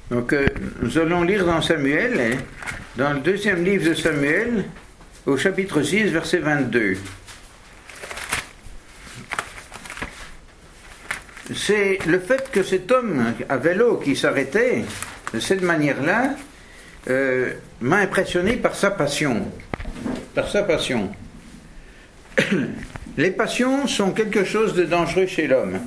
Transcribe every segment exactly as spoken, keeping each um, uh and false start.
Donc, euh, nous allons lire dans Samuel, hein, dans le deuxième livre de Samuel, au chapitre six, verset vingt-deux. C'est le fait que cet homme à vélo qui s'arrêtait de cette manière-là euh, m'a impressionné par sa passion. Par sa passion. Les passions sont quelque chose de dangereux chez l'homme.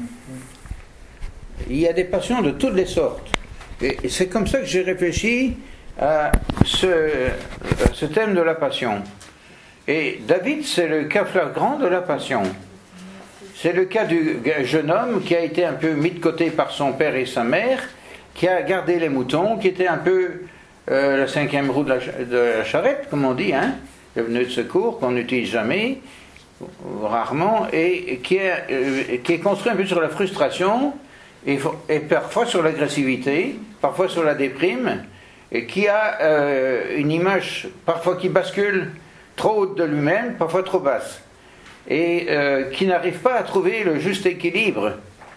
Il y a des passions de toutes les sortes. Et c'est comme ça que j'ai réfléchi à ce, à ce thème de la passion. Et David, c'est le cas flagrant de la passion. C'est le cas du jeune homme qui a été un peu mis de côté par son père et sa mère, qui a gardé les moutons, qui était un peu euh, la cinquième roue de la, de la charrette, comme on dit, hein, le pneu de secours qu'on n'utilise jamais, rarement, et qui est, euh, qui est construit un peu sur la frustration, et, et parfois sur l'agressivité, parfois sur la déprime, et qui a euh, une image parfois qui bascule trop haute de lui-même, parfois trop basse, et euh, qui n'arrive pas à trouver le juste équilibre.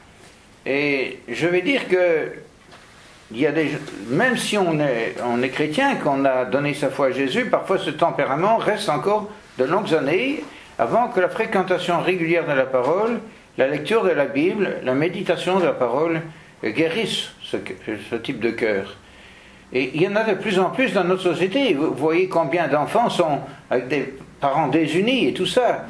Et je vais dire que il y a des, même si on est, on est chrétien, qu'on a donné sa foi à Jésus, parfois ce tempérament reste encore de longues années avant que la fréquentation régulière de la parole, la lecture de la Bible, la méditation de la parole guérissent ce, ce type de cœur. Et il y en a de plus en plus dans notre société. Vous voyez combien d'enfants sont avec des parents désunis et tout ça.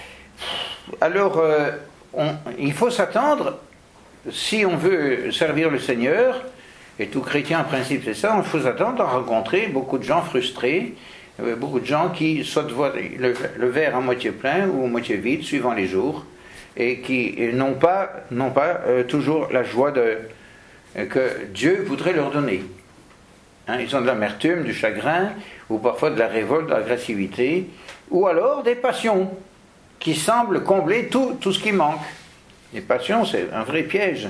Alors, euh, on, il faut s'attendre, si on veut servir le Seigneur, et tout chrétien en principe c'est ça, il faut s'attendre à rencontrer beaucoup de gens frustrés, euh, beaucoup de gens qui soit voient le, le verre à moitié plein ou à moitié vide, suivant les jours, et qui n'ont pas, n'ont pas euh, toujours la joie de, euh, que Dieu voudrait leur donner. Hein, ils ont de l'amertume, du chagrin, ou parfois de la révolte, de l'agressivité, ou alors des passions qui semblent combler tout, tout ce qui manque. Les passions, c'est un vrai piège.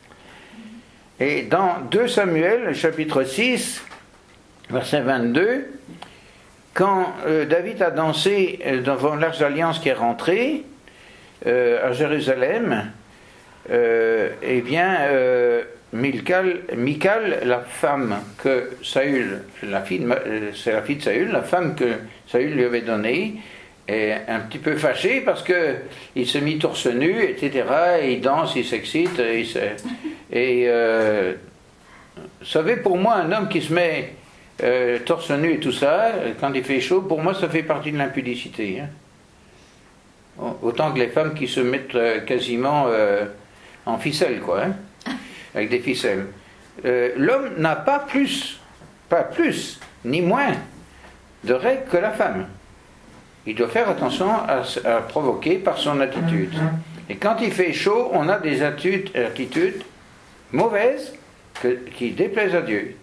Et dans deux Samuel, chapitre six, verset vingt-deux, quand euh, David a dansé euh, devant l'Arche d'Alliance qui est rentrée euh, à Jérusalem, euh, eh bien, euh, Michal, Michal, la femme que Saül, la fille de, c'est la fille de Saül, la femme que Saül lui avait donnée, est un petit peu fâché parce que il s'est mis torse nu, et cetera. Et il danse, il s'excite, et, il se, et euh, vous savez, pour moi, un homme qui se met euh, torse nu et tout ça, quand il fait chaud, pour moi, ça fait partie de l'impudicité. Hein. Autant que les femmes qui se mettent euh, quasiment euh, en ficelle, quoi, hein, avec des ficelles. Euh, l'homme n'a pas plus, pas plus, ni moins de règles que la femme. Il doit faire attention à, à provoquer par son attitude. Et quand il fait chaud, on a des attitudes, attitudes mauvaises que, qui déplaisent à Dieu.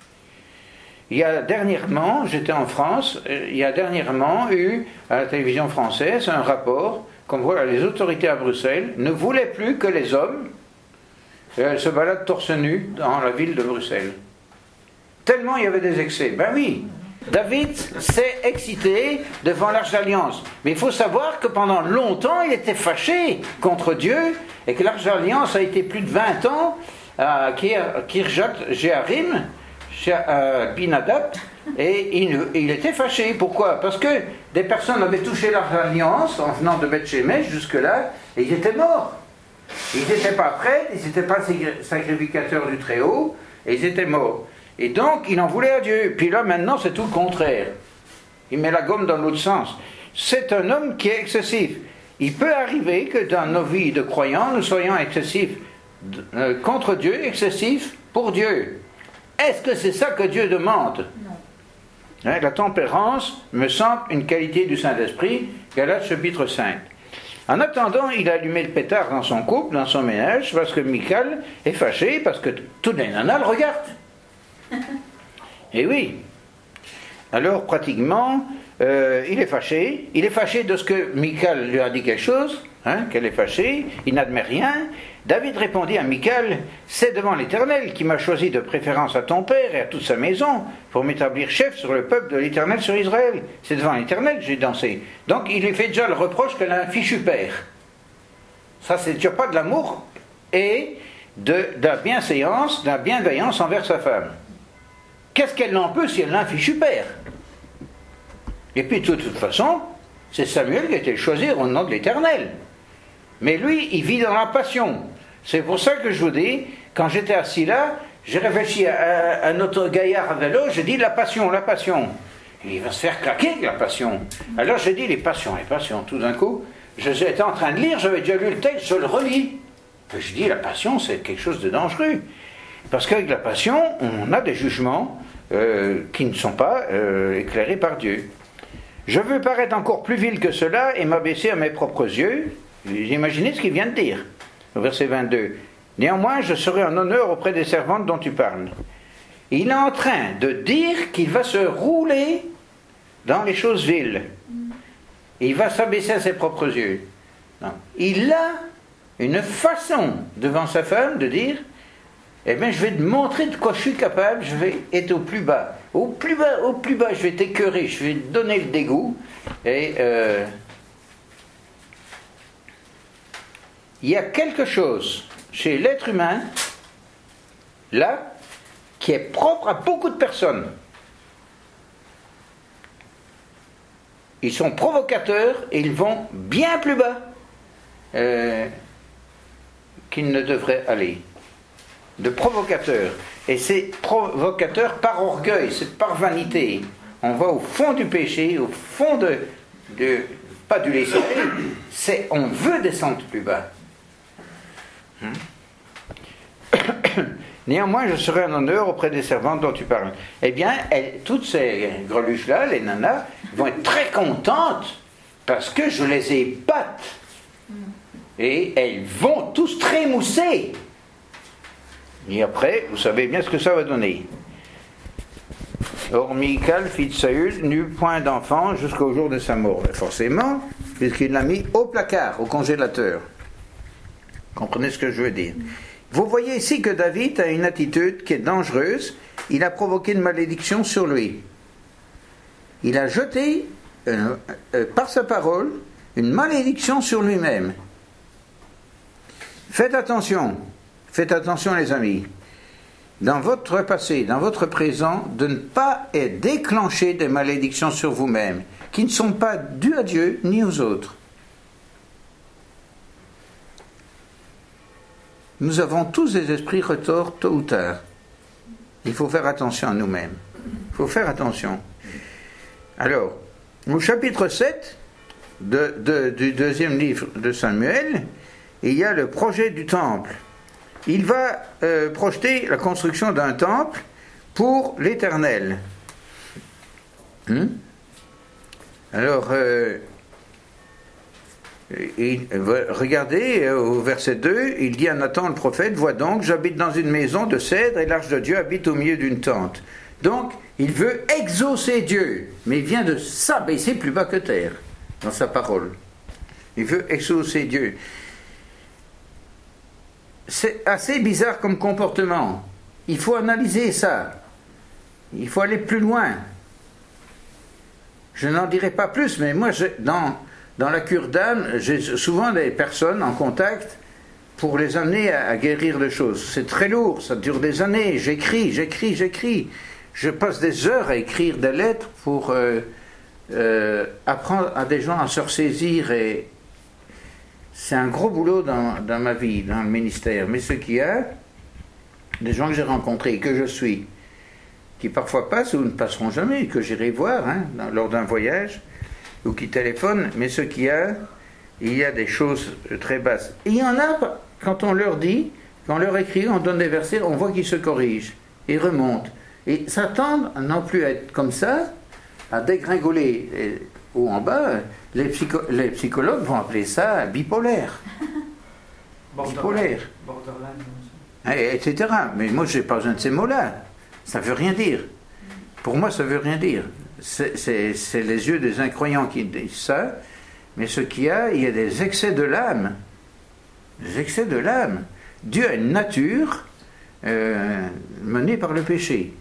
Il y a dernièrement, j'étais en France, il y a dernièrement eu à la télévision française un rapport comme voilà, les autorités à Bruxelles ne voulaient plus que les hommes euh, se baladent torse nu dans la ville de Bruxelles. Tellement il y avait des excès. Ben oui. David s'est excité devant l'Arche d'Alliance. Mais il faut savoir que pendant longtemps, il était fâché contre Dieu et que l'Arche d'Alliance a été plus de vingt ans à Kirjat Jearim, à Binadab, et il, il était fâché. Pourquoi? Parce que des personnes avaient touché l'Arche d'Alliance en venant de Beth-Shemesh jusque-là, et ils étaient morts. Ils n'étaient pas prêts, ils n'étaient pas sacrificateurs du Très-Haut, et ils étaient morts. Et donc, il en voulait à Dieu. Puis là, maintenant, c'est tout le contraire. Il met la gomme dans l'autre sens. C'est un homme qui est excessif. Il peut arriver que dans nos vies de croyants, nous soyons excessifs euh, contre Dieu, excessifs pour Dieu. Est-ce que c'est ça que Dieu demande? Non. Hein, la tempérance me semble une qualité du Saint-Esprit, Galates chapitre cinq. En attendant, il a allumé le pétard dans son couple, dans son ménage, parce que Michal est fâché, parce que tous les nanas le regardent. Et oui. Alors, pratiquement, euh, il est fâché. Il est fâché de ce que Michal lui a dit quelque chose, hein, qu'elle est fâchée. Il n'admet rien. David répondit à Michal, « C'est devant l'Éternel qui m'a choisi de préférence à ton père et à toute sa maison pour m'établir chef sur le peuple de l'Éternel sur Israël. C'est devant l'Éternel que j'ai dansé. » Donc, il lui fait déjà le reproche qu'elle a un fichu père. Ça, c'est déjà pas de l'amour. Et de, de la bienséance, de la bienveillance envers sa femme. Qu'est-ce qu'elle n'en peut si elle a un fichu père? Et puis de toute façon, c'est Samuel qui a été choisi au nom de l'Éternel. Mais lui, il vit dans la passion. C'est pour ça que je vous dis, quand j'étais assis là, j'ai réfléchi à, à un autre gaillard à vélo, j'ai dit la passion, la passion. Et il va se faire claquer avec la passion. Alors j'ai dit les passions, les passions. Tout d'un coup, j'étais en train de lire, j'avais déjà lu le texte, je le relis. Et je dis la passion, c'est quelque chose de dangereux. Parce qu'avec la passion, on a des jugements euh, qui ne sont pas euh, éclairés par Dieu. Je veux paraître encore plus vil que cela et m'abaisser à mes propres yeux. Imaginez ce qu'il vient de dire, au verset vingt-deux. Néanmoins, je serai en honneur auprès des servantes dont tu parles. Il est en train de dire qu'il va se rouler dans les choses viles. Il va s'abaisser à ses propres yeux. Non. Il a une façon devant sa femme de dire, eh bien, je vais te montrer de quoi je suis capable, je vais être au plus bas. Au plus bas, au plus bas, je vais t'écœurer, je vais te donner le dégoût. Et euh, il y a quelque chose chez l'être humain, là, qui est propre à beaucoup de personnes. Ils sont provocateurs et ils vont bien plus bas euh, qu'ils ne devraient aller. De provocateurs. Et c'est provocateur par orgueil, c'est par vanité. On va au fond du péché, au fond de... de pas du laisser aller, c'est on veut descendre plus bas. Hum? Néanmoins, je serai en honneur auprès des servantes dont tu parles. Eh bien, elles, toutes ces greluches-là, les nanas, vont être très contentes parce que je les épate. Et elles vont tous trémousser. Et après, vous savez bien ce que ça va donner. Or, Michal, fils de Saül, n'eut point d'enfant jusqu'au jour de sa mort. Forcément, puisqu'il l'a mis au placard, au congélateur. Comprenez ce que je veux dire. Vous voyez ici que David a une attitude qui est dangereuse. Il a provoqué une malédiction sur lui. Il a jeté, euh, euh, par sa parole, une malédiction sur lui-même. Faites attention, faites attention les amis, dans votre passé, dans votre présent, de ne pas déclencher des malédictions sur vous-même, qui ne sont pas dues à Dieu ni aux autres. Nous avons tous des esprits retors tôt ou tard. Il faut faire attention à nous-mêmes. Il faut faire attention. Alors, au chapitre sept de, de, du deuxième livre de Samuel, il y a le projet du temple. Il va euh, projeter la construction d'un temple pour l'Éternel. Hum? Alors, euh, il, regardez au verset deux, il dit à Nathan le prophète, vois donc, j'habite dans une maison de cèdre et l'arche de Dieu habite au milieu d'une tente. Donc, il veut exaucer Dieu, mais il vient de s'abaisser plus bas que terre dans sa parole. Il veut exaucer Dieu. C'est assez bizarre comme comportement. Il faut analyser ça. Il faut aller plus loin. Je n'en dirai pas plus, mais moi, je, dans, dans la cure d'âme, j'ai souvent des personnes en contact pour les amener à, à guérir de choses. C'est très lourd, ça dure des années. J'écris, j'écris, j'écris. Je passe des heures à écrire des lettres pour euh, euh, apprendre à des gens à se ressaisir. Et c'est un gros boulot dans, dans ma vie, dans le ministère. Mais ce qu'il y a, des gens que j'ai rencontrés, que je suis, qui parfois passent ou ne passeront jamais, que j'irai voir hein, dans, lors d'un voyage, ou qui téléphonent, mais ce qu'il y a, il y a des choses très basses. Et il y en a, quand on leur dit, quand on leur écrit, on donne des versets, on voit qu'ils se corrigent, ils remontent. Et s'attendre à non plus à être comme ça, à dégringoler et, ou en bas, les, psycho, les psychologues vont appeler ça bipolaire. Bipolaire. Borderline. Et, et cetera. Mais moi, je n'ai pas besoin de ces mots-là. Ça ne veut rien dire. Pour moi, ça ne veut rien dire. C'est, c'est, c'est les yeux des incroyants qui disent ça. Mais ce qu'il y a, il y a des excès de l'âme. Des excès de l'âme. Dieu a une nature euh, menée par le péché.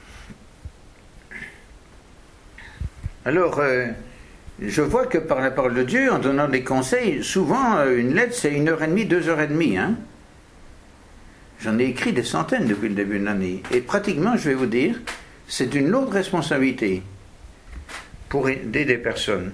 Alors, euh, je vois que par la parole de Dieu, en donnant des conseils, souvent, euh, une lettre, c'est une heure et demie, deux heures et demie. Hein. J'en ai écrit des centaines depuis le début de l'année. Et pratiquement, je vais vous dire, c'est une lourde responsabilité pour aider des personnes.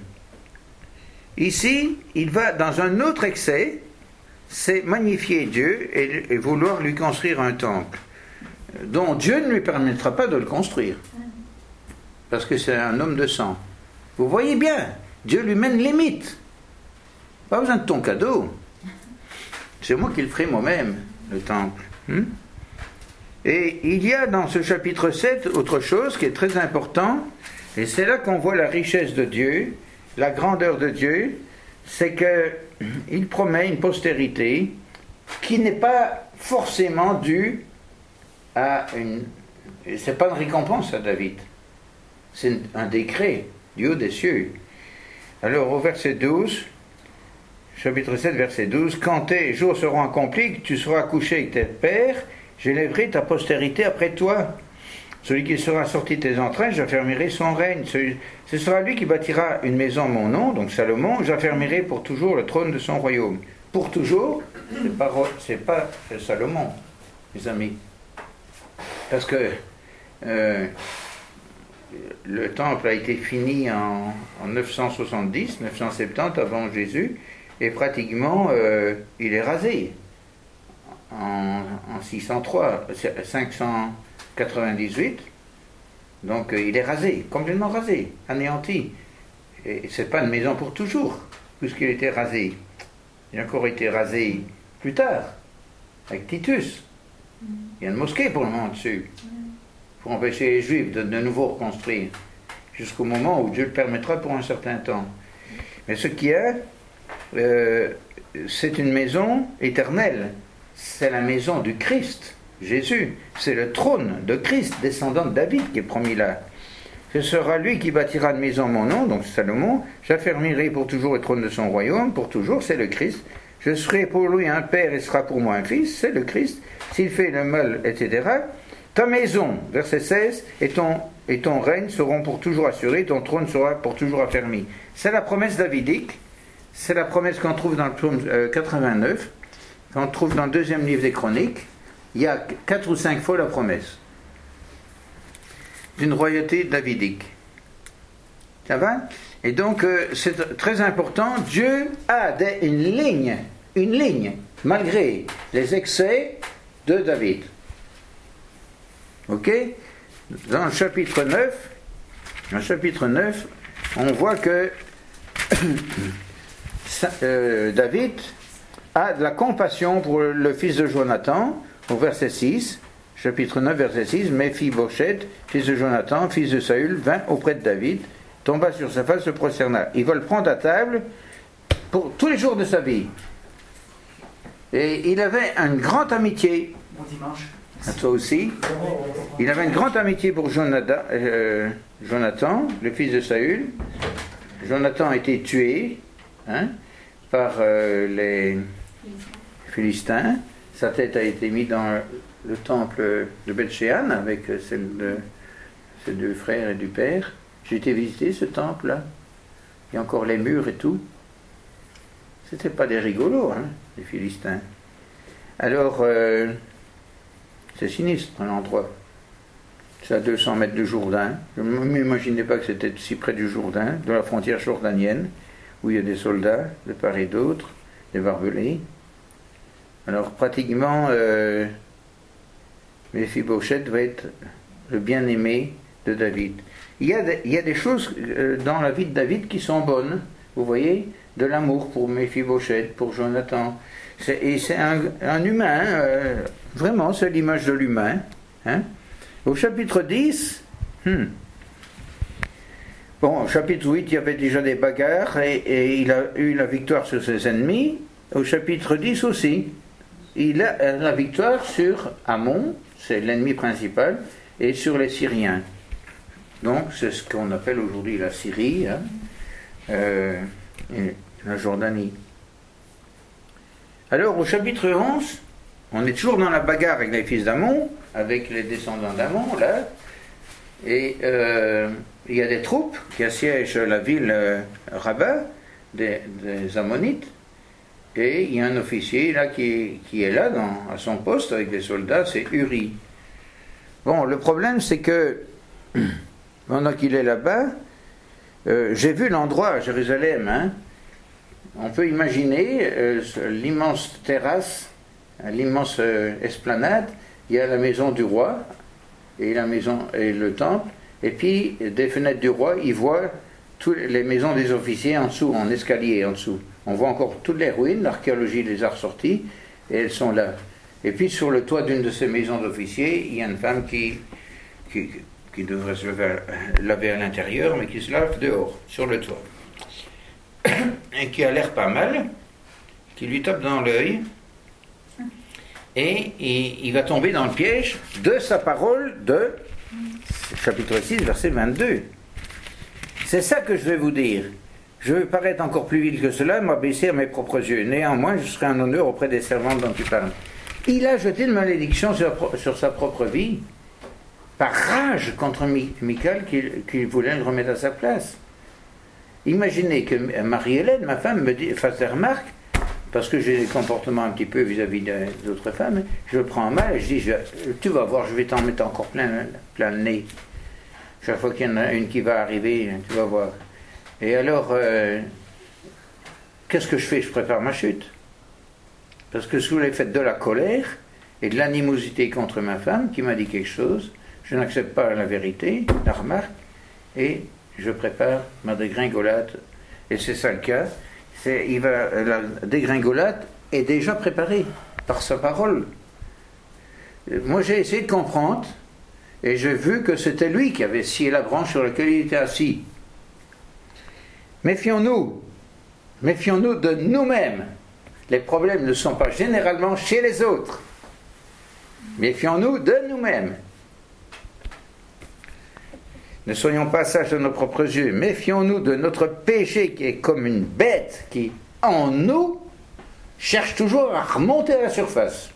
Ici, il va dans un autre excès, c'est magnifier Dieu et, et vouloir lui construire un temple, dont Dieu ne lui permettra pas de le construire. Parce que c'est un homme de sang. Vous voyez bien, Dieu lui mène limite. Pas besoin de ton cadeau. C'est moi qui le ferai moi-même, le temple. Hmm? Et il y a dans ce chapitre sept autre chose qui est très important, et c'est là qu'on voit la richesse de Dieu, la grandeur de Dieu, c'est qu'il promet une postérité qui n'est pas forcément due à une... C'est pas une récompense à David, c'est un décret du haut des cieux. Alors au verset douze, chapitre sept, verset douze, « Quand tes jours seront accomplis, que tu seras couché avec tes pères, j'élèverai ta postérité après toi. Celui qui sera sorti de tes entrailles, j'affermirai son règne. Ce sera lui qui bâtira une maison en mon nom, donc Salomon, j'affermirai pour toujours le trône de son royaume. » Pour toujours, c'est pas, c'est pas Salomon, mes amis. Parce que euh, le temple a été fini en, en neuf cent soixante-dix, neuf cent soixante-dix avant Jésus, et pratiquement euh, il est rasé en, en six cent trois, cinq cent quatre-vingt-dix-huit, donc euh, il est rasé, complètement rasé, anéanti. Et c'est pas une maison pour toujours, puisqu'il était rasé. Il a encore été rasé plus tard, avec Titus. Il y a une mosquée pour le moment dessus, pour empêcher les Juifs de de nouveau reconstruire, jusqu'au moment où Dieu le permettra pour un certain temps. Mais ce qui est, euh, c'est une maison éternelle, c'est la maison du Christ, Jésus, c'est le trône de Christ, descendant de David, qui est promis là. Ce sera lui qui bâtira une maison en mon nom, donc Salomon, j'affermirai pour toujours le trône de son royaume, pour toujours, c'est le Christ. Je serai pour lui un père et sera pour moi un fils, c'est le Christ. S'il fait le mal, et cetera. Ta maison, verset seize, et ton, et ton règne seront pour toujours assurés, ton trône sera pour toujours affermi. C'est la promesse davidique, c'est la promesse qu'on trouve dans le psaume quatre-vingt-neuf, qu'on trouve dans le deuxième livre des Chroniques. Il y a quatre ou cinq fois la promesse d'une royauté davidique. Ça va? Et donc, euh, c'est très important. Dieu a des, une ligne, une ligne, malgré les excès de David. Ok? Dans le chapitre neuf, dans le chapitre neuf, on voit que euh, David a de la compassion pour le fils de Jonathan, au verset six, chapitre neuf, verset six, Méphibosheth, fils de Jonathan, fils de Saül, vint auprès de David, tomba sur sa face, se prosterna. Il va le prendre à table pour tous les jours de sa vie. Et il avait une grande amitié. Bon dimanche. À toi aussi. Il avait une grande amitié pour Jonathan, euh, Jonathan, le fils de Saül. Jonathan a été tué hein, par euh, les Philistins. Sa tête a été mise dans le temple de Beth-Shean avec celle de ses deux frères et du père. J'ai été visiter ce temple-là. Il y a encore les murs et tout. C'était pas des rigolos, hein, les Philistins. Alors, euh, c'est sinistre, l'endroit. C'est à deux cents mètres du Jourdain. Je ne m'imaginais pas que c'était si près du Jourdain, de la frontière jordanienne, où il y a des soldats de part et d'autre, des barbelés. Alors, pratiquement, euh, Méphibosheth va être le bien-aimé de David. Il y a des, il y a des choses euh, dans la vie de David qui sont bonnes, vous voyez, de l'amour pour Méphibosheth, pour Jonathan. C'est, et c'est un, un humain, euh, vraiment, c'est l'image de l'humain. Hein. Au chapitre dix, hmm, bon, au chapitre huit, il y avait déjà des bagarres et, et il a eu la victoire sur ses ennemis. Au chapitre dix aussi, il a la victoire sur Ammon, c'est l'ennemi principal, et sur les Syriens. Donc, c'est ce qu'on appelle aujourd'hui la Syrie, hein, euh, et la Jordanie. Alors, au chapitre onze, on est toujours dans la bagarre avec les fils d'Ammon, avec les descendants d'Ammon, là, et euh, il y a des troupes qui assiègent la ville euh, Rabat, des, des Ammonites, Et il y a un officier là qui, qui est là dans, à son poste avec des soldats, c'est Uri. Bon, le problème c'est que pendant qu'il est là-bas, euh, j'ai vu l'endroit à Jérusalem. Hein. On peut imaginer euh, l'immense terrasse, l'immense euh, esplanade. Il y a la maison du roi et la maison et le temple. Et puis des fenêtres du roi, il voit toutes les maisons des officiers en dessous, en escalier en dessous. On voit encore toutes les ruines, l'archéologie les a ressorties, et elles sont là. Et puis sur le toit d'une de ces maisons d'officiers, il y a une femme qui, qui, qui devrait se laver, laver à l'intérieur, mais qui se lave dehors, sur le toit. Et qui a l'air pas mal, qui lui tape dans l'œil, et il, il va tomber dans le piège de sa parole de chapitre six, verset vingt-deux. C'est ça que je vais vous dire. Je veux paraître encore plus vil que cela, m'abaisser à mes propres yeux. Néanmoins, je serai un honneur auprès des servantes dont tu parles. Il a jeté une malédiction sur, sur sa propre vie, par rage contre Michal qui, qui voulait le remettre à sa place. Imaginez que Marie-Hélène, ma femme, me dit, fasse des remarques, parce que j'ai des comportements un petit peu vis-à-vis d'autres femmes, je le prends en mal et je dis, je, tu vas voir, je vais t'en mettre encore plein, plein le nez. Chaque fois qu'il y en a une qui va arriver, tu vas voir. Et alors, euh, qu'est-ce que je fais? Je prépare ma chute. Parce que sous l'effet de la colère et de l'animosité contre ma femme, qui m'a dit quelque chose, je n'accepte pas la vérité, la remarque, et je prépare ma dégringolade. Et c'est ça le cas. C'est, il va, la dégringolade est déjà préparée par sa parole. Moi, j'ai essayé de comprendre, et j'ai vu que c'était lui qui avait scié la branche sur laquelle il était assis. Méfions-nous, méfions-nous de nous-mêmes. Les problèmes ne sont pas généralement chez les autres. Méfions-nous de nous-mêmes. Ne soyons pas sages de nos propres yeux. Méfions-nous de notre péché qui est comme une bête qui, en nous, cherche toujours à remonter à la surface.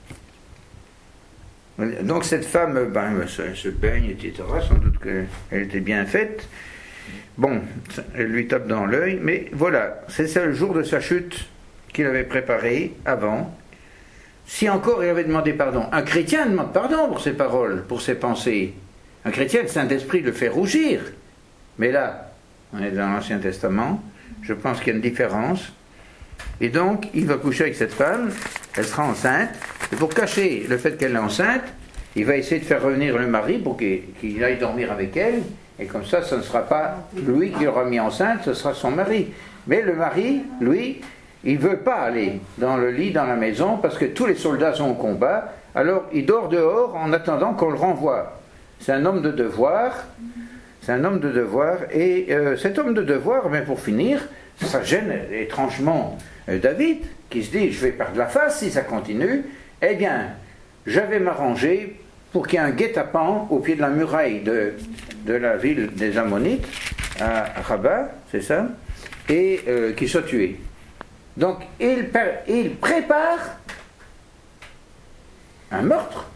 Donc cette femme, ben, elle se baigne, et cetera. Sans doute qu'elle était bien faite. Bon, elle lui tape dans l'œil, mais voilà, c'est ça le jour de sa chute qu'il avait préparé avant. Si encore il avait demandé pardon, un chrétien demande pardon pour ses paroles, pour ses pensées. Un chrétien, le Saint-Esprit le fait rougir. Mais là, on est dans l'Ancien Testament, je pense qu'il y a une différence. Et donc, il va coucher avec cette femme, elle sera enceinte, et pour cacher le fait qu'elle est enceinte, il va essayer de faire revenir le mari pour qu'il, qu'il aille dormir avec elle. Et comme ça, ce ne sera pas lui qui l'aura mis enceinte, ce sera son mari. Mais le mari, lui, il ne veut pas aller dans le lit, dans la maison, parce que tous les soldats sont au combat. Alors, il dort dehors en attendant qu'on le renvoie. C'est un homme de devoir. C'est un homme de devoir. Et euh, cet homme de devoir, mais pour finir, ça gêne étrangement euh, David, qui se dit, je vais perdre la face si ça continue. Eh bien, je vais m'arranger pour qu'il y ait un guet-apens au pied de la muraille de, de la ville des Ammonites, à Rabat, c'est ça, et euh, qu'il soit tué. Donc, il, il prépare un meurtre.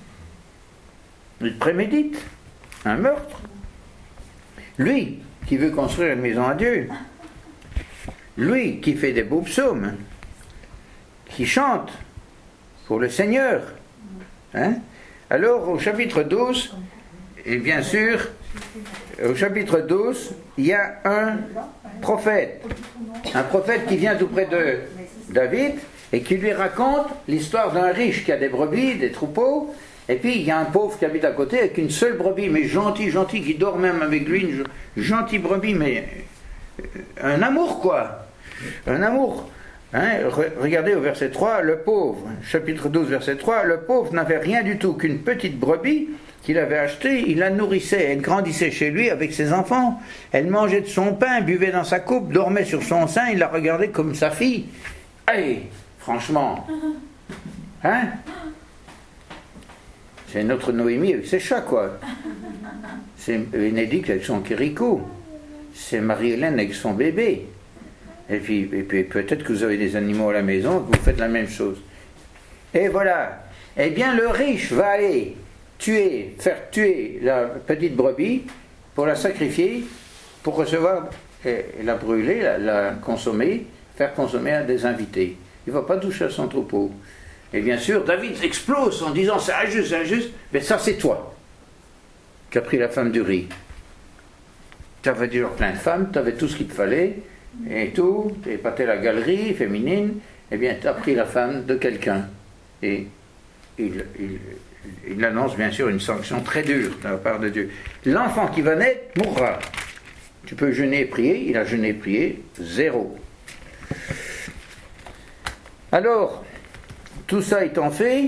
Il prémédite un meurtre. Lui, qui veut construire une maison à Dieu, lui, qui fait des beaux psaumes, qui chante pour le Seigneur, hein? Alors, au chapitre douze, et bien sûr, au chapitre douze, il y a un prophète. Un prophète qui vient tout près de David et qui lui raconte l'histoire d'un riche qui a des brebis, des troupeaux, et puis il y a un pauvre qui habite à côté avec une seule brebis, mais gentil, gentil, qui dort même avec lui, une gentille brebis, mais un amour quoi, un amour. Hein, regardez au verset trois, le pauvre, chapitre douze, verset trois, le pauvre n'avait rien du tout qu'une petite brebis qu'il avait achetée, il la nourrissait, elle grandissait chez lui avec ses enfants, elle mangeait de son pain, buvait dans sa coupe, dormait sur son sein, il la regardait comme sa fille. Hey, franchement, hein? C'est notre Noémie avec ses chats, quoi. C'est Bénédicte avec son Kirikou. C'est Marie-Hélène avec son bébé. Et puis, et puis peut-être que vous avez des animaux à la maison, que vous faites la même chose. Et voilà. Eh bien, le riche va aller tuer, faire tuer la petite brebis pour la sacrifier, pour recevoir, et la brûler, la, la consommer, faire consommer à des invités. Il ne va pas toucher à son troupeau. Et bien sûr, David explose en disant c'est injuste, c'est injuste. Mais ça, c'est toi qui as pris la femme d'Uri. Tu avais déjà plein de femmes, tu avais tout ce qu'il te fallait, et tout, tu épatais la galerie féminine, et bien tu as pris la femme de quelqu'un. Et il, il, il annonce bien sûr une sanction très dure de la part de Dieu. L'enfant qui va naître mourra. Tu peux jeûner et prier, il a jeûné et prié, zéro. Alors, tout ça étant fait,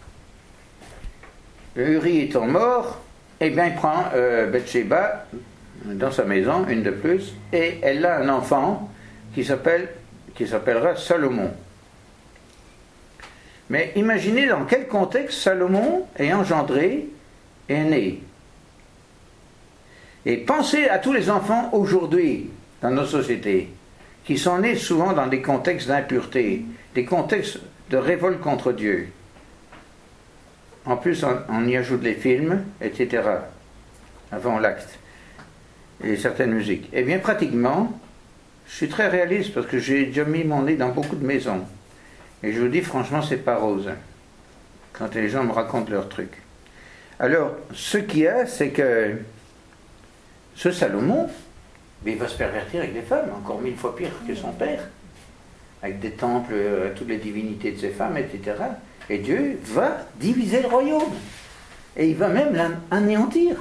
Uri étant mort, eh bien il prend euh, Bathsheba dans sa maison, une de plus, et elle a un enfant qui s'appelle, qui s'appellera Salomon. Mais imaginez dans quel contexte Salomon est engendré et est né. Et pensez à tous les enfants aujourd'hui dans nos sociétés qui sont nés souvent dans des contextes d'impureté, des contextes de révolte contre Dieu. En plus, on, on y ajoute les films, et cetera, avant l'acte, et certaines musiques. Eh bien, pratiquement, je suis très réaliste parce que j'ai déjà mis mon nez dans beaucoup de maisons. Et je vous dis, franchement, c'est pas rose, quand les gens me racontent leurs trucs. Alors, ce qu'il y a, c'est que ce Salomon, mais il va se pervertir avec des femmes, encore mille fois pire que son père, avec des temples à toutes les divinités de ses femmes, et cetera. Et Dieu va diviser le royaume. Et il va même l'anéantir.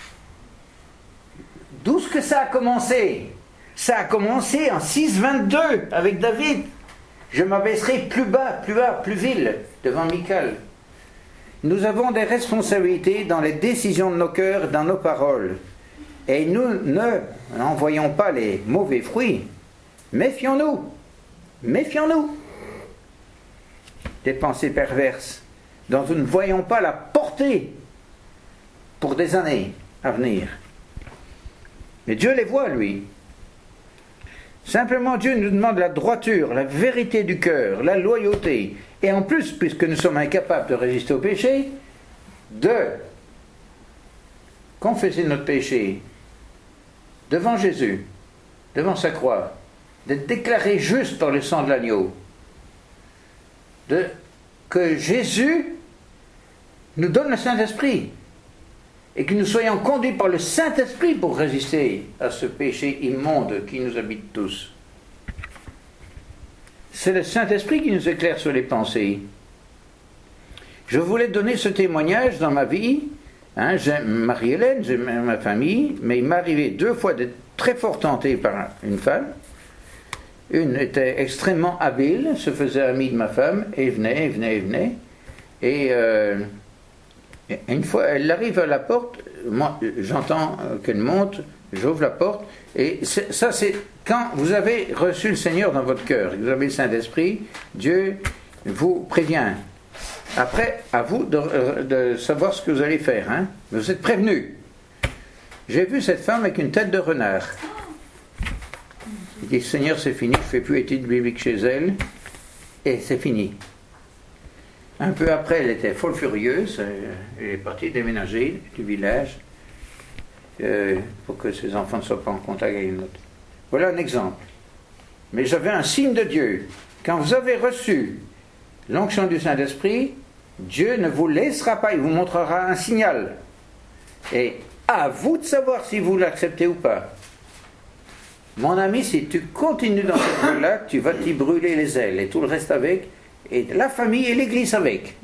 D'où est-ce que ça a commencé? Ça a commencé en six vingt-deux avec David. Je m'abaisserai plus bas, plus bas, plus vil devant Michal. Nous avons des responsabilités dans les décisions de nos cœurs, dans nos paroles. Et nous ne n'envoyons pas les mauvais fruits. Méfions-nous. Méfions-nous des pensées perverses dont nous ne voyons pas la portée pour des années à venir. Mais Dieu les voit, lui. Simplement, Dieu nous demande la droiture, la vérité du cœur, la loyauté. Et en plus, puisque nous sommes incapables de résister au péché, de confesser notre péché devant Jésus, devant sa croix, d'être déclaré juste par le sang de l'agneau, de, que Jésus nous donne le Saint-Esprit et que nous soyons conduits par le Saint-Esprit pour résister à ce péché immonde qui nous habite tous. C'est le Saint-Esprit qui nous éclaire sur les pensées. Je voulais donner ce témoignage dans ma vie. Hein, j'aime Marie-Hélène, j'aime ma famille, mais il m'est arrivé deux fois d'être très fort tenté par une femme. Une était extrêmement habile, se faisait amie de ma femme, et venait, et venait, et venait. Et euh, une fois, elle arrive à la porte, moi j'entends qu'elle monte, j'ouvre la porte, et ça c'est quand vous avez reçu le Seigneur dans votre cœur, vous avez le Saint-Esprit, Dieu vous prévient. Après, à vous de, de savoir ce que vous allez faire, hein. Vous êtes prévenus. J'ai vu cette femme avec une tête de renard. Il dit, Seigneur, c'est fini, je ne fais plus études bibliques chez elle, et c'est fini. Un peu après, elle était folle furieuse, elle est partie déménager du village euh, pour que ses enfants ne soient pas en contact avec une autre. Voilà un exemple. Mais j'avais un signe de Dieu. Quand vous avez reçu l'onction du Saint-Esprit, Dieu ne vous laissera pas, il vous montrera un signal. Et à vous de savoir si vous l'acceptez ou pas. Mon ami, si tu continues dans cette voie-là, tu vas t'y brûler les ailes et tout le reste avec, et la famille et l'église avec.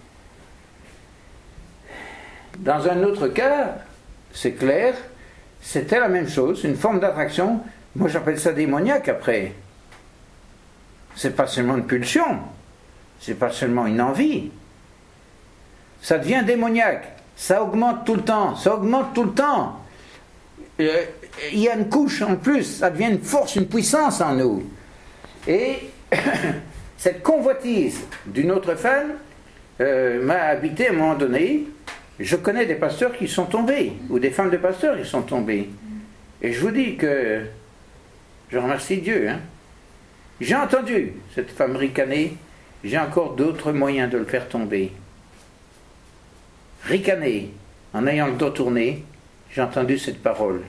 Dans un autre cas, c'est clair, c'était la même chose, une forme d'attraction. Moi, j'appelle ça démoniaque après. C'est pas seulement une pulsion, c'est pas seulement une envie. Ça devient démoniaque, ça augmente tout le temps, ça augmente tout le temps. Euh, il y a une couche en plus, ça devient une force, une puissance en nous. Et cette convoitise d'une autre femme euh, m'a habité à un moment donné. Je connais des pasteurs qui sont tombés, ou des femmes de pasteurs qui sont tombées. Et je vous dis que je remercie Dieu. Hein. J'ai entendu cette femme ricaner, j'ai encore d'autres moyens de le faire tomber. Ricaner, en ayant le dos tourné, j'ai entendu cette parole.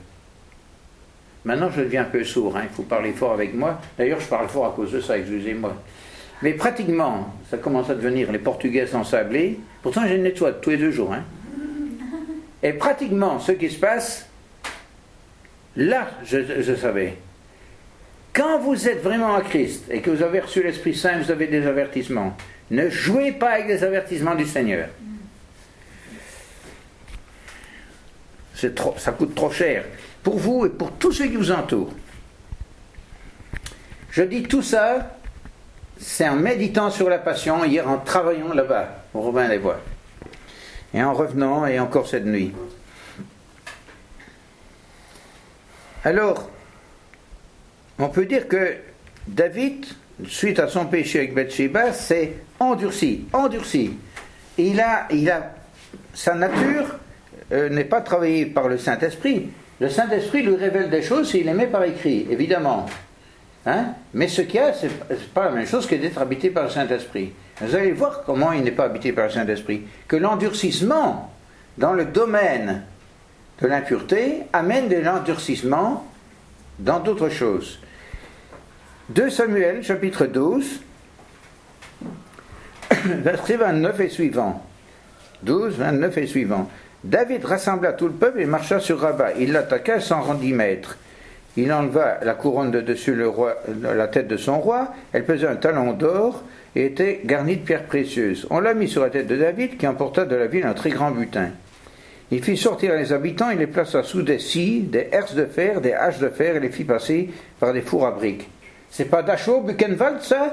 Maintenant, je deviens un peu sourd, hein. Il faut parler fort avec moi. D'ailleurs, je parle fort à cause de ça, excusez-moi. Mais pratiquement, ça commence à devenir les Portugais ensablés. Pourtant, je les nettoie tous les deux jours. Hein. Et pratiquement, ce qui se passe, là, je, je savais. Quand vous êtes vraiment à Christ et que vous avez reçu l'Esprit Saint, vous avez des avertissements. Ne jouez pas avec les avertissements du Seigneur. C'est trop, ça coûte trop cher pour vous et pour tous ceux qui vous entourent. Je dis tout ça, c'est en méditant sur la passion, hier en travaillant là-bas, au Robin-les-Bois. Et en revenant, et encore cette nuit. Alors, on peut dire que David, suite à son péché avec Bathsheba, s'est endurci, endurci. Il a, il a, sa nature euh, n'est pas travaillée par le Saint-Esprit. Le Saint-Esprit lui révèle des choses s'il les met par écrit, évidemment. Hein? Mais ce qu'il y a, ce n'est pas la même chose que d'être habité par le Saint-Esprit. Vous allez voir comment il n'est pas habité par le Saint-Esprit. Que l'endurcissement dans le domaine de l'impureté amène de l'endurcissement dans d'autres choses. deux Samuel, chapitre douze, verset vingt-neuf et suivant. douze, vingt-neuf et suivant. David rassembla tout le peuple et marcha sur Rabba. Il l'attaqua et s'en rendit maître. Il enleva la couronne de dessus le roi, la tête de son roi. Elle pesait un talon d'or et était garnie de pierres précieuses. On l'a mis sur la tête de David, qui emporta de la ville un très grand butin. Il fit sortir les habitants, il les plaça sous des scies, des herses de fer, des haches de fer, et les fit passer par des fours à briques. C'est pas Dachau, Buchenwald, ça?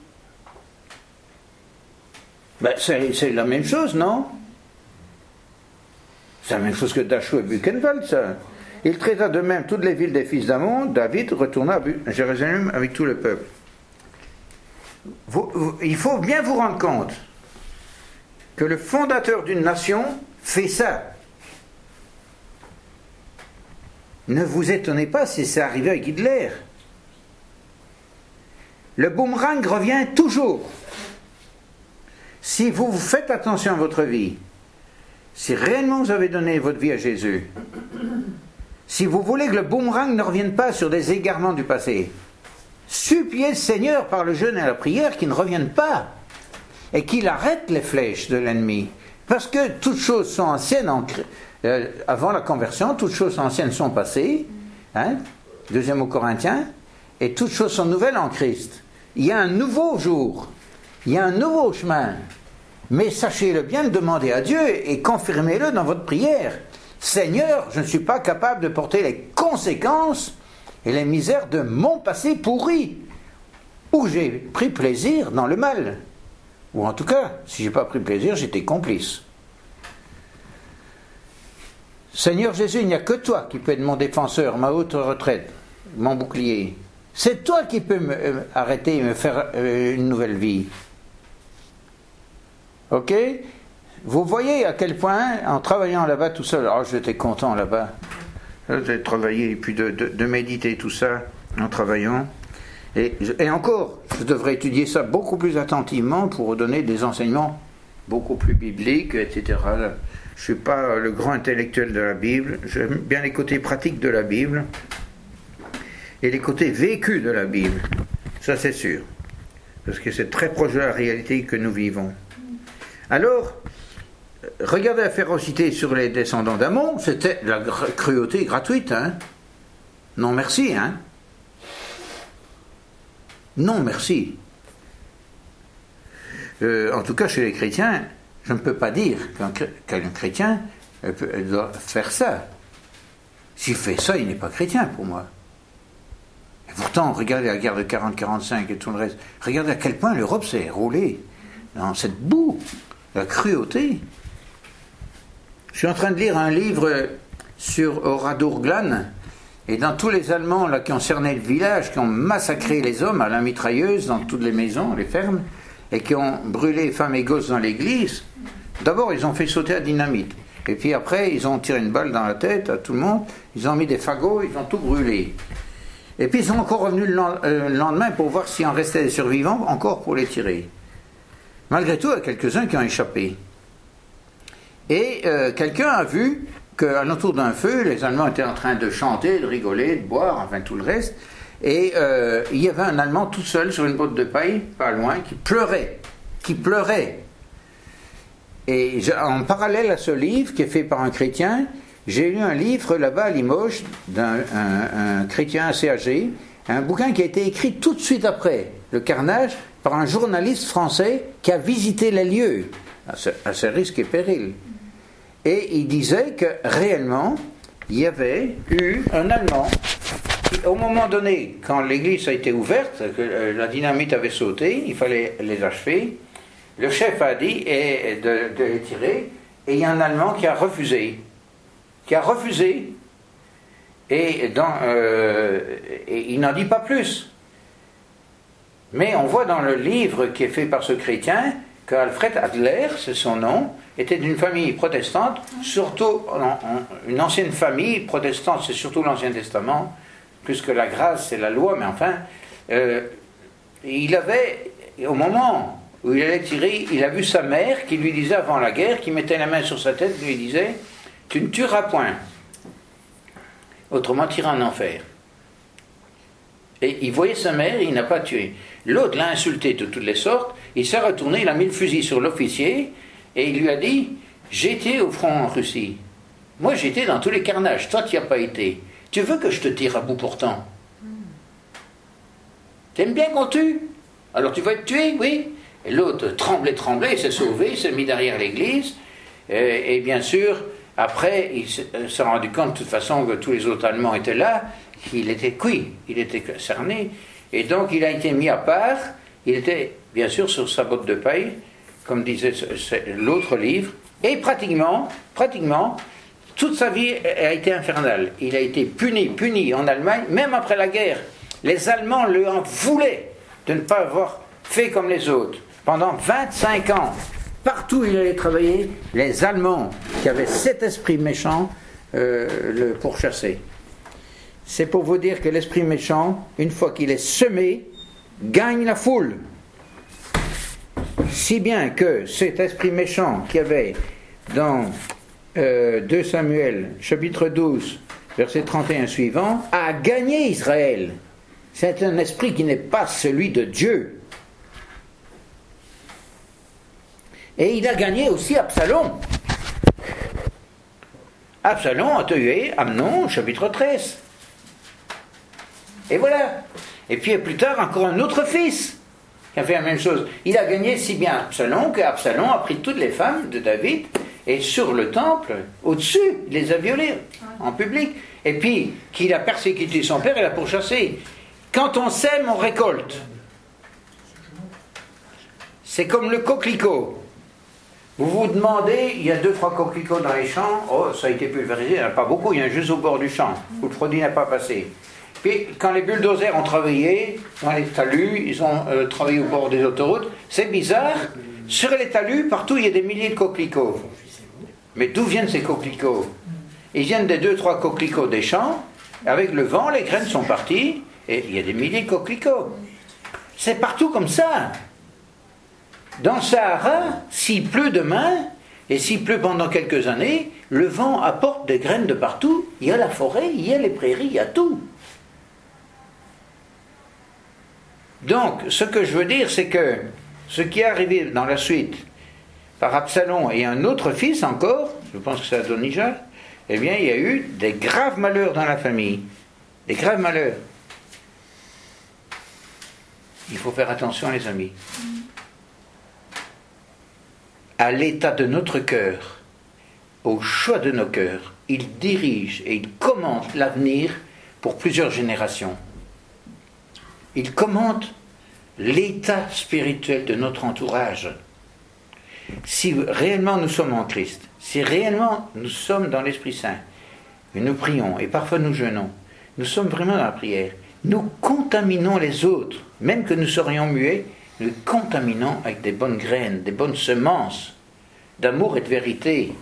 Ben, c'est, c'est la même chose, non? C'est la même chose que Dachau et Buchenwald, ça. Il traita de même toutes les villes des fils d'Ammon. David retourna à Jérusalem avec tout le peuple. Vous, vous, il faut bien vous rendre compte que le fondateur d'une nation fait ça. Ne vous étonnez pas si c'est arrivé avec Hitler. Le boomerang revient toujours. Si vous faites attention à votre vie, si réellement vous avez donné votre vie à Jésus, si vous voulez que le boomerang ne revienne pas sur des égarements du passé, suppliez le Seigneur par le jeûne et la prière qu'il ne revienne pas et qu'il arrête les flèches de l'ennemi. Parce que toutes choses sont anciennes en, euh, avant la conversion, toutes choses anciennes sont passées, hein, deuxième aux Corinthiens, et toutes choses sont nouvelles en Christ. Il y a un nouveau jour, il y a un nouveau chemin, mais sachez-le bien, demandez à Dieu et confirmez-le dans votre prière. Seigneur, je ne suis pas capable de porter les conséquences et les misères de mon passé pourri, où j'ai pris plaisir dans le mal. Ou en tout cas, si je n'ai pas pris plaisir, j'étais complice. Seigneur Jésus, il n'y a que toi qui peux être mon défenseur, ma haute retraite, mon bouclier. C'est toi qui peux me euh, arrêter et me faire euh, une nouvelle vie. Ok ? Vous voyez à quel point, en travaillant là-bas tout seul, oh, j'étais content là-bas, de travailler et puis de, de, de méditer tout ça en travaillant. Et, et encore, je devrais étudier ça beaucoup plus attentivement pour donner des enseignements beaucoup plus bibliques, et cetera. Je ne suis pas le grand intellectuel de la Bible, j'aime bien les côtés pratiques de la Bible et les côtés vécus de la Bible, ça c'est sûr, parce que c'est très proche de la réalité que nous vivons. Alors, regardez la férocité sur les descendants d'Ammon, c'était la cruauté gratuite, hein. Non merci, hein. Non merci. Euh, en tout cas, chez les chrétiens, je ne peux pas dire qu'un, qu'un chrétien peut, doit faire ça. S'il fait ça, il n'est pas chrétien pour moi. Et pourtant, regardez la guerre de quarante quarante-cinq et tout le reste. Regardez à quel point l'Europe s'est roulée dans cette boue, la cruauté. Je suis en train de lire un livre sur Oradour-Glane, et dans tous les Allemands là, qui ont cerné le village, qui ont massacré les hommes à la mitrailleuse dans toutes les maisons, les fermes, et qui ont brûlé femmes et gosses dans l'église, d'abord ils ont fait sauter la dynamite. Et puis après, ils ont tiré une balle dans la tête à tout le monde, ils ont mis des fagots, ils ont tout brûlé. Et puis ils sont encore revenus le lendemain pour voir s'il en restait des survivants, encore pour les tirer. Malgré tout, il y a quelques-uns qui ont échappé. Et euh, quelqu'un a vu qu'à l'entour d'un feu, les Allemands étaient en train de chanter, de rigoler, de boire, enfin tout le reste, Et euh, il y avait un Allemand tout seul sur une botte de paille, pas loin, qui pleurait, qui pleurait. Et en parallèle à ce livre, qui est fait par un chrétien, j'ai lu un livre là-bas à Limoges, d'un un, un chrétien assez âgé, un bouquin qui a été écrit tout de suite après le carnage, par un journaliste français qui a visité les lieux, à ce, à ce risque et péril. Et il disait que réellement, il y avait eu un Allemand qui, au moment donné, quand l'église a été ouverte, que la dynamite avait sauté, il fallait les achever, le chef a dit et de, de les tirer, et il y a un Allemand qui a refusé. Qui a refusé. Et, dans, euh, et il n'en dit pas plus. Mais on voit dans le livre qui est fait par ce chrétien qu'Alfred Adler, c'est son nom, était d'une famille protestante, surtout en, en, une ancienne famille protestante, c'est surtout l'Ancien Testament, plus que la grâce, c'est la loi, mais enfin, euh, il avait, au moment où il allait tirer, il a vu sa mère qui lui disait avant la guerre, qui mettait la main sur sa tête, lui disait « Tu ne tueras point, autrement tu iras en enfer ». Et il voyait sa mère, il n'a pas tué. L'autre l'a insulté de toutes les sortes, il s'est retourné, il a mis le fusil sur l'officier, et il lui a dit « J'étais au front en Russie. Moi j'étais dans tous les carnages, toi tu n'y as pas été. Tu veux que je te tire à bout portant? T'aimes bien qu'on tue? Alors tu vas être tué, oui ?» Et l'autre tremblait, tremblait, il s'est sauvé, il s'est mis derrière l'église, et, et bien sûr, après, il s'est rendu compte de toute façon que tous les autres Allemands étaient là, qu'il était cuit, il était cerné, et donc il a été mis à part, il était bien sûr sur sa botte de paille, comme disait l'autre livre, et pratiquement, pratiquement, toute sa vie a été infernale. Il a été puni, puni en Allemagne, même après la guerre. Les Allemands lui en voulaient de ne pas avoir fait comme les autres. Pendant vingt-cinq ans, partout où il allait travailler, les Allemands qui avaient cet esprit méchant euh, le pourchassaient. C'est pour vous dire que l'esprit méchant, une fois qu'il est semé, gagne la foule. Si bien que cet esprit méchant qu'il y avait dans euh, deux Samuel, chapitre douze, verset trente et un suivant, a gagné Israël. C'est un esprit qui n'est pas celui de Dieu. Et il a gagné aussi Absalom. Absalom a tué Amnon, chapitre treize. Et voilà. Et puis plus tard, encore un autre fils qui a fait la même chose. Il a gagné si bien Absalom qu'Absalom a pris toutes les femmes de David et sur le temple, au-dessus, il les a violées en public. Et puis, qu'il a persécuté son père et l'a pourchassé. Quand on sème, on récolte. C'est comme le coquelicot. Vous vous demandez, il y a deux, trois coquelicots dans les champs, oh, ça a été pulvérisé, il n'y en a pas beaucoup, il y en a juste au bord du champ, où le produit n'a pas passé. Puis, quand les bulldozers ont travaillé dans les talus, ils ont euh, travaillé au bord des autoroutes, c'est bizarre, sur les talus, partout, il y a des milliers de coquelicots. Mais d'où viennent ces coquelicots? Ils viennent des deux, trois coquelicots des champs, avec le vent, les graines sont parties, et il y a des milliers de coquelicots. C'est partout comme ça. Dans le Sahara, s'il pleut demain, et s'il pleut pendant quelques années, le vent apporte des graines de partout. Il y a la forêt, il y a les prairies, il y a tout. Donc, ce que je veux dire, c'est que ce qui est arrivé dans la suite par Absalom et un autre fils encore, je pense que c'est Adonijah, eh bien, il y a eu des graves malheurs dans la famille. Des graves malheurs. Il faut faire attention, les amis, à l'état de notre cœur, au choix de nos cœurs. Il dirige et il commente l'avenir pour plusieurs générations. Il commente l'état spirituel de notre entourage. Si réellement nous sommes en Christ, si réellement nous sommes dans l'Esprit Saint, et nous prions et parfois nous jeûnons, nous sommes vraiment dans la prière, nous contaminons les autres, même que nous serions muets, nous contaminons avec des bonnes graines, des bonnes semences d'amour et de vérité.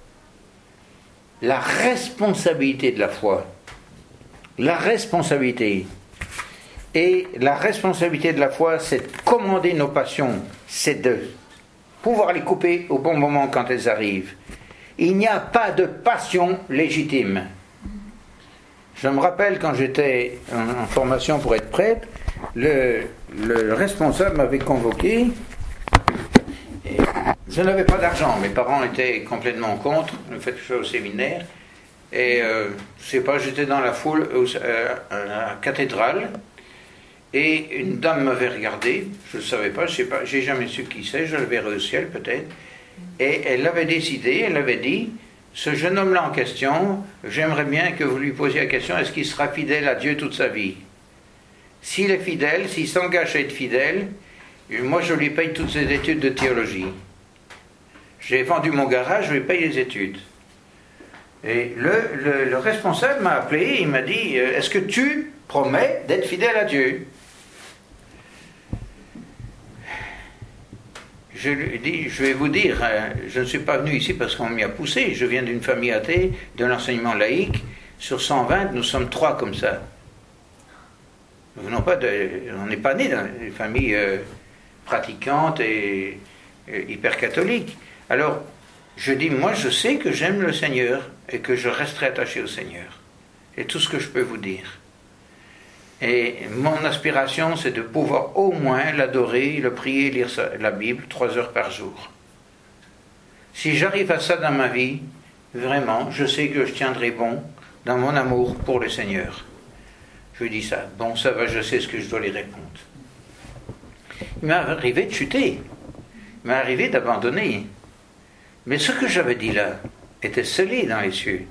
La responsabilité de la foi, la responsabilité. Et la responsabilité de la foi, c'est de commander nos passions, c'est de pouvoir les couper au bon moment quand elles arrivent. Il n'y a pas de passion légitime. Je me rappelle quand j'étais en, en formation pour être prêtre, le, le responsable m'avait convoqué. Et je n'avais pas d'argent, mes parents étaient complètement contre le fait que je sois au séminaire. Et euh, je sais pas, j'étais dans la foule euh, à la cathédrale. Et une dame m'avait regardé, je ne savais pas, je sais pas, j'ai jamais su qui c'est, je le verrai au ciel peut-être. Et elle avait décidé, elle avait dit, ce jeune homme-là en question, j'aimerais bien que vous lui posiez la question, est-ce qu'il sera fidèle à Dieu toute sa vie? S'il est fidèle, s'il s'engage à être fidèle, moi je lui paye toutes ses études de théologie. J'ai vendu mon garage, je lui paye les études. Et le, le, le responsable m'a appelé, il m'a dit, est-ce que tu promets d'être fidèle à Dieu? Je lui ai dit, je vais vous dire, je ne suis pas venu ici parce qu'on m'y a poussé, je viens d'une famille athée, de l'enseignement laïque, sur cent vingt, nous sommes trois comme ça. Nous venons pas de, on n'est pas né dans des familles euh, pratiquantes et, et hyper catholiques. Alors, je dis, moi je sais que j'aime le Seigneur et que je resterai attaché au Seigneur. C'est tout ce que je peux vous dire. Et mon aspiration, c'est de pouvoir au moins l'adorer, le prier, lire la Bible trois heures par jour. Si j'arrive à ça dans ma vie, vraiment, je sais que je tiendrai bon dans mon amour pour le Seigneur. Je lui dis ça. Bon, ça va, je sais ce que je dois lui répondre. Il m'est arrivé de chuter. Il m'est arrivé d'abandonner. Mais ce que j'avais dit là était scellé dans les cieux.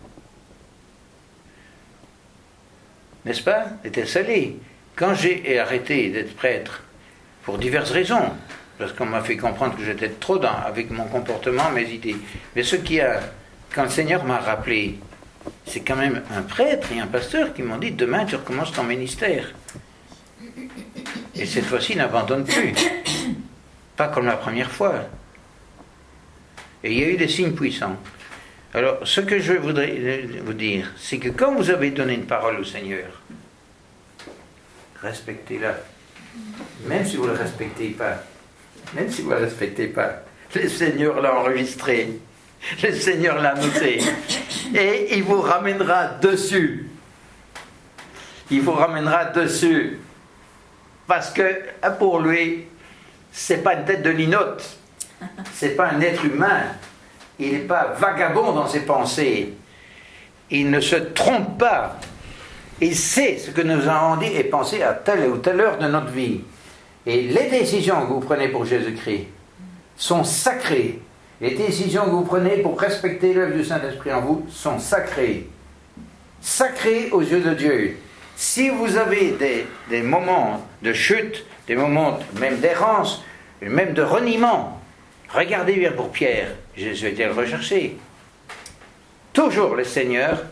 N'est-ce pas? Était scellé. Quand j'ai arrêté d'être prêtre, pour diverses raisons, parce qu'on m'a fait comprendre que j'étais trop dans, avec mon comportement, mes idées. Mais ce qui a, quand le Seigneur m'a rappelé, c'est quand même un prêtre et un pasteur qui m'ont dit, demain tu recommences ton ministère. Et cette fois-ci, n'abandonne plus. Pas comme la première fois. Et il y a eu des signes puissants. Alors, ce que je voudrais vous dire, c'est que quand vous avez donné une parole au Seigneur, respectez-la. Même si vous ne la respectez pas. Même si vous ne la respectez pas. Le Seigneur l'a enregistré. Le Seigneur l'a noté. Et il vous ramènera dessus. Il vous ramènera dessus. Parce que, pour lui, ce n'est pas une tête de linotte. Ce n'est pas un être humain. Il n'est pas vagabond dans ses pensées. Il ne se trompe pas. Il sait ce que nous avons dit et pensé à telle ou telle heure de notre vie. Et les décisions que vous prenez pour Jésus-Christ sont sacrées. Les décisions que vous prenez pour respecter l'œuvre du Saint-Esprit en vous sont sacrées. Sacrées aux yeux de Dieu. Si vous avez des, des moments de chute, des moments même d'errance, même de reniement, regardez bien pour Pierre. Jésus a été le rechercher. Toujours le Seigneur,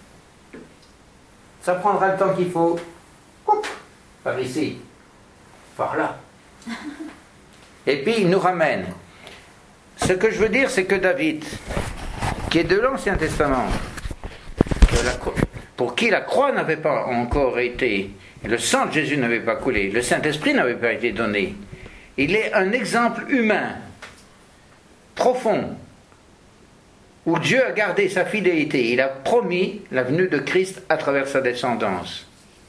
ça prendra le temps qu'il faut. Oup, par ici, par là. Et puis il nous ramène. Ce que je veux dire, c'est que David, qui est de l'Ancien Testament, pour qui la croix n'avait pas encore été, le sang de Jésus n'avait pas coulé, le Saint-Esprit n'avait pas été donné, il est un exemple humain profond, où Dieu a gardé sa fidélité. Il a promis la venue de Christ à travers sa descendance.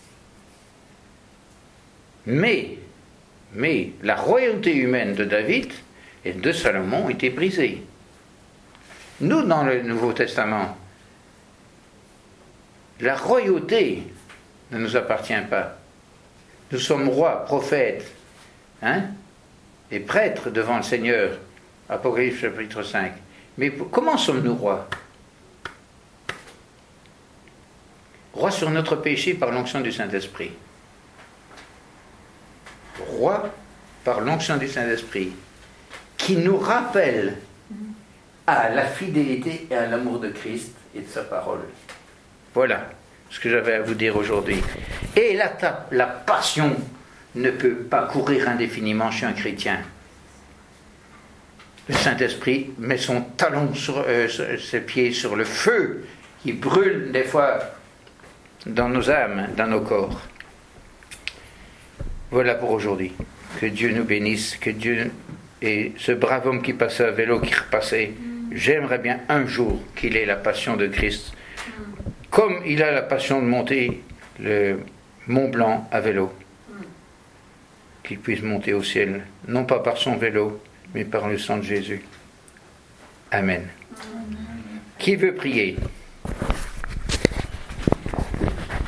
Mais, mais la royauté humaine de David et de Salomon était brisée. Nous, dans le Nouveau Testament, la royauté ne nous appartient pas. Nous sommes rois, prophètes, hein, et prêtres devant le Seigneur. Apocalypse chapitre cinq. Mais comment sommes-nous rois? Rois sur notre péché par l'onction du Saint-Esprit. Rois par l'onction du Saint-Esprit, qui nous rappelle à la fidélité et à l'amour de Christ et de sa parole. Voilà ce que j'avais à vous dire aujourd'hui. Et la, la passion ne peut pas courir indéfiniment chez un chrétien. Le Saint-Esprit met son talon sur euh, ses pieds sur le feu qui brûle des fois dans nos âmes, dans nos corps. Voilà pour aujourd'hui. Que Dieu nous bénisse, que Dieu et ce brave homme qui passait à vélo, qui repassait, j'aimerais bien un jour qu'il ait la passion de Christ, comme il a la passion de monter le Mont Blanc à vélo, qu'il puisse monter au ciel, non pas par son vélo, mais par le sang de Jésus. Amen. Qui veut prier ?